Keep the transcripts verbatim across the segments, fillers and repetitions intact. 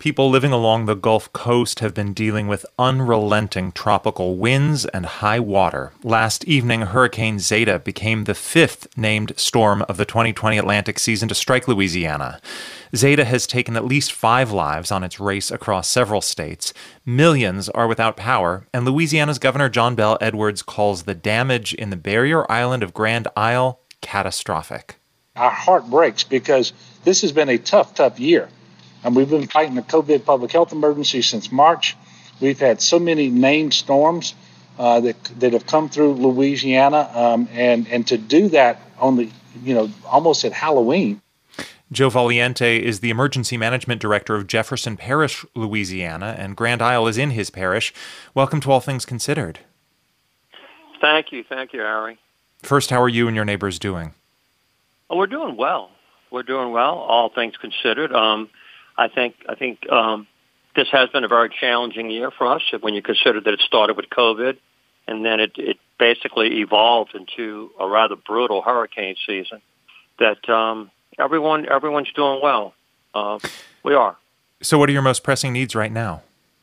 People living along the Gulf Coast have been dealing with unrelenting tropical winds and high water. Last evening, Hurricane Zeta became the fifth named storm of the twenty twenty Atlantic season to strike Louisiana. Zeta has taken at least five lives on its race across several states. Millions are without power, and Louisiana's Governor John Bel Edwards calls the damage in the barrier island of Grand Isle catastrophic. Our heart breaks because this has been a tough, tough year. And we've been fighting the COVID public health emergency since March. We've had so many named storms uh, that that have come through Louisiana, um, and and to do that on the you know almost at Halloween. Joe Valiente is the emergency management director of Jefferson Parish, Louisiana, and Grand Isle is in his parish. Welcome to All Things Considered. Thank you, thank you, Harry. First, how are you and your neighbors doing? Oh, we're doing well. We're doing well, all things considered. Um, I think I think um, this has been a very challenging year for us when you consider that it started with COVID, and then it, it basically evolved into a rather brutal hurricane season. That um, everyone everyone's doing well. Uh, we are. So, what are your most pressing needs right now?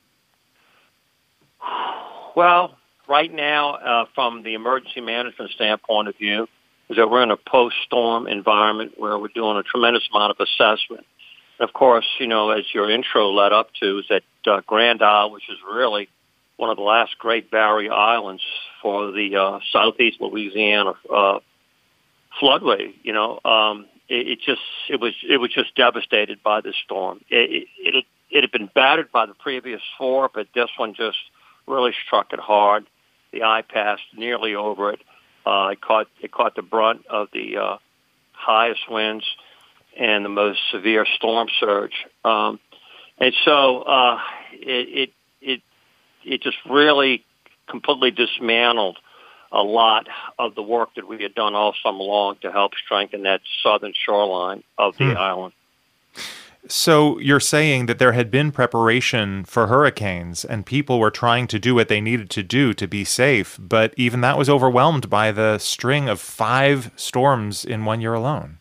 Well, right now, uh, from the emergency management standpoint of view, is that we're in a post-storm environment where we're doing a tremendous amount of assessment. Of course, you know, as your intro led up to, is that uh, Grand Isle, which is really one of the last Great Barrier Islands for the uh, southeast Louisiana uh, floodway. You know, um, it, it just it was it was just devastated by this storm. It, it it it had been battered by the previous four, but this one just really struck it hard. The eye passed nearly over it. Uh, it caught it caught the brunt of the uh, highest winds and the most severe storm surge, um, and so uh, it, it it it just really completely dismantled a lot of the work that we had done all summer long to help strengthen that southern shoreline of the hmm. island. So you're saying that there had been preparation for hurricanes and people were trying to do what they needed to do to be safe, but even that was overwhelmed by the string of five storms in one year alone.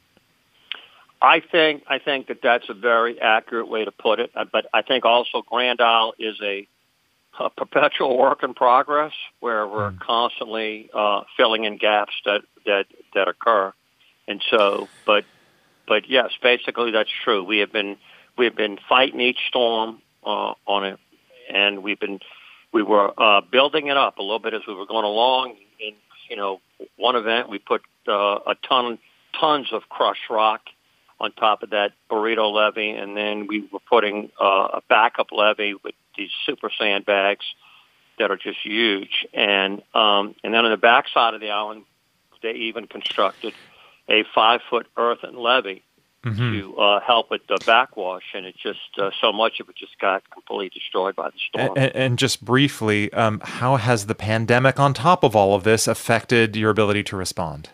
I think I think that that's a very accurate way to put it, but I think also Grand Isle is a, a perpetual work in progress where we're mm. constantly uh, filling in gaps that, that, that occur. And so, but but yes, basically that's true. We have been we have been fighting each storm uh, on it, and we've been we were uh, building it up a little bit as we were going along. In you know one event, we put uh, a ton tons of crushed rock on top of that burrito levee, and then we were putting uh, a backup levee with these super sandbags that are just huge. And um, and then on the backside of the island, they even constructed a five-foot earthen levee mm-hmm. to uh, help with the backwash, and it just, uh, so much of it just got completely destroyed by the storm. And, and just briefly, um, how has the pandemic on top of all of this affected your ability to respond?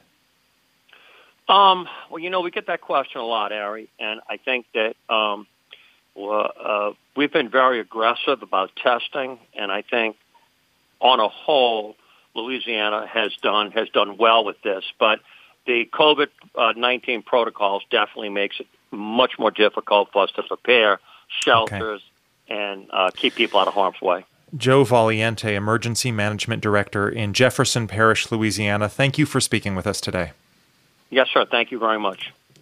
Um, well, you know, we get that question a lot, Ari, and I think that um, well, uh, we've been very aggressive about testing, and I think on a whole, Louisiana has done has done well with this. But the COVID nineteen protocols definitely makes it much more difficult for us to prepare shelters okay. and uh, keep people out of harm's way. Joe Valiente, Emergency Management Director in Jefferson Parish, Louisiana. Thank you for speaking with us today. Yes, sir. Thank you very much.